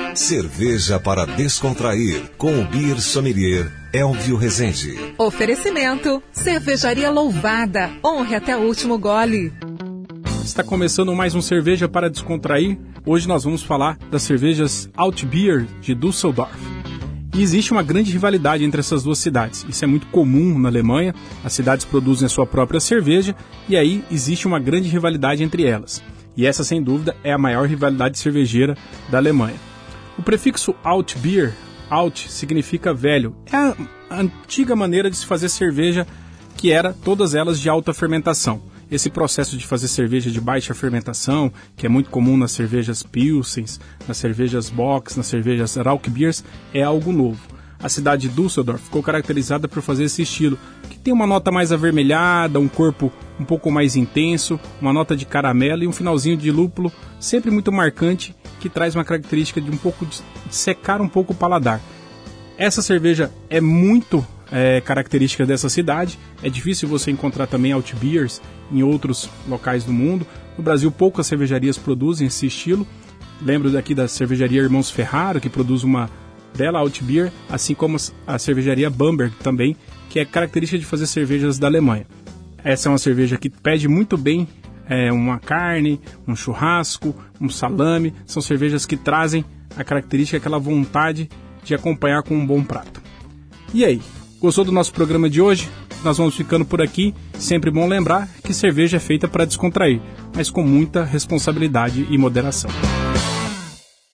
Cerveja para descontrair, com o Beer Sommelier Elvio Rezende. Oferecimento, Cervejaria Louvada, honre até o último gole. Está começando mais um Cerveja para Descontrair. Hoje nós vamos falar das cervejas Altbier de Düsseldorf. E existe uma grande rivalidade entre essas duas cidades. Isso é muito comum na Alemanha. As cidades produzem a sua própria cerveja e aí existe uma grande rivalidade entre elas. E essa, sem dúvida, é a maior rivalidade cervejeira da Alemanha. O prefixo Altbier, Alt, significa velho. É a antiga maneira de se fazer cerveja, que era todas elas de alta fermentação. Esse processo de fazer cerveja de baixa fermentação, que é muito comum nas cervejas Pilsens, nas cervejas Bock, nas cervejas Rauchbiers, é algo novo. A cidade de Düsseldorf ficou caracterizada por fazer esse estilo, que tem uma nota mais avermelhada, um corpo um pouco mais intenso, uma nota de caramelo e um finalzinho de lúpulo, sempre muito marcante, que traz uma característica de um pouco de secar um pouco o paladar. Essa cerveja é muito característica dessa cidade. É difícil você encontrar também Altbiers em outros locais do mundo. No Brasil, poucas cervejarias produzem esse estilo. Lembro daqui da cervejaria Irmãos Ferraro, que produz uma bela Altbier, assim como a cervejaria Bamberg também, que é característica de fazer cervejas da Alemanha. Essa é uma cerveja que pede muito bem uma carne, um churrasco, um salame. São cervejas que trazem a característica, aquela vontade de acompanhar com um bom prato. E aí, gostou do nosso programa de hoje? Nós vamos ficando por aqui. Sempre bom lembrar que cerveja é feita para descontrair, mas com muita responsabilidade e moderação.